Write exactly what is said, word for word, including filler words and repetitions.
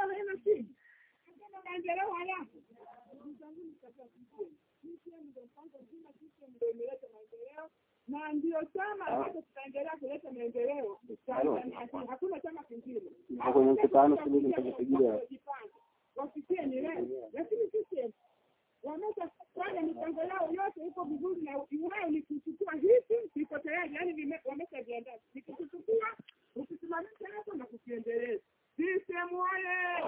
haina shida. Kama maendeleo hayapo. Mzanguni katika CCM. CCM ndio mpango mzima, CCM ndio imeleta maendeleo na ndio chama ambacho kitaendelea kuleta maendeleo. Hakuna chama kingine. Kwenye mkutano sisi nitakupigia. Wafikie ni leo. Lakini CCM wamesha fanya mipango yao yote iko vizuri na wao ni